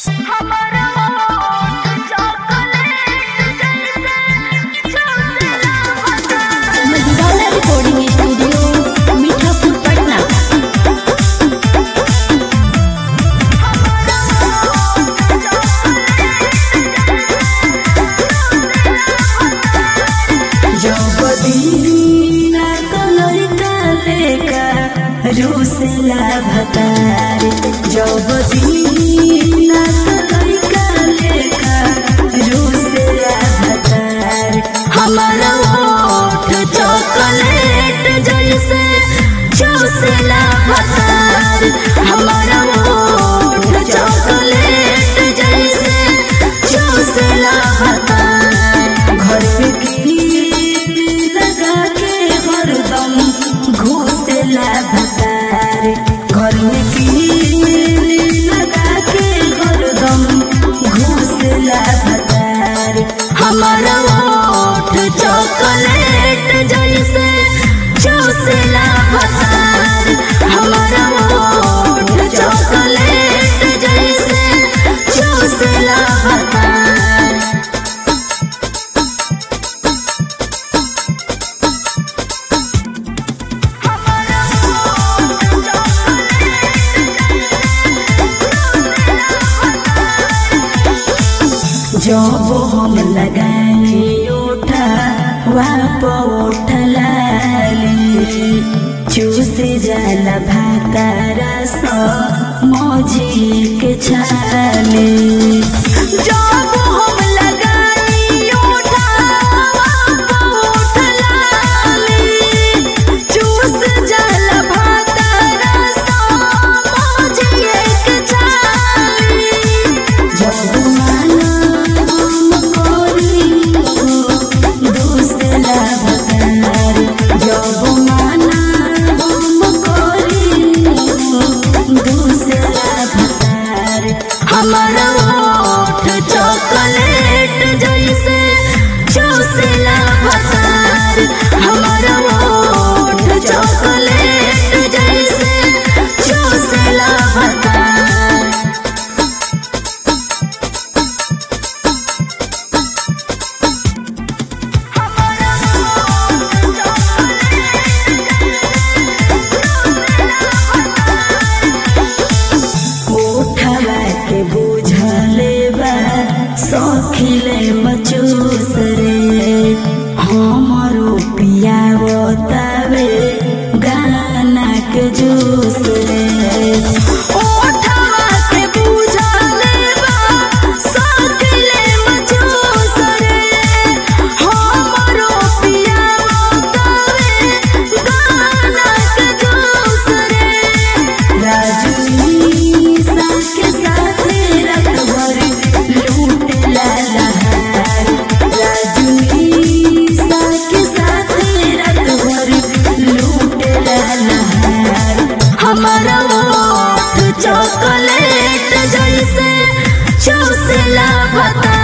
रूसला भतार जब दीना लड़का लेका रूसला भतार हमारा होठ चॉकलेट जैसे चूसला भतार हमारा होठ चॉकलेट जैसे चूसला भतार घर पे की लगा के हरदम घूसला भतार घर में कीली लगा के हरदम घूसला भतार हमारा होठ चॉकलेट जैसे चूसला भतार हमारा होठ चॉकलेट जैसे चूसला भतार जब हम लगाई उठा वाप उठलाली चूस जाला भातारा सा मौजी के छाली जब हम लगाई उठा वाप उठलाली चूस जाला भातारा सा मौजी के छाली जब हमारा होठ चॉकलेट जैसे चूसला भतार हमारा होठ चॉकलेट जैसे चूसला भतार के बुझले बा सखिले मचूस रे हमरो पिया बतावे गाना के जूस रे ओठवा के बुझले बा सखिले मचूस रे हमरो पिया बतावे गाना के जूस रे राजू के साथ रात भर लूटला लहार राजनीसा के साथ रात भर लूटला लहार हमारा होठ चॉकलेट जैसे चूसला भतार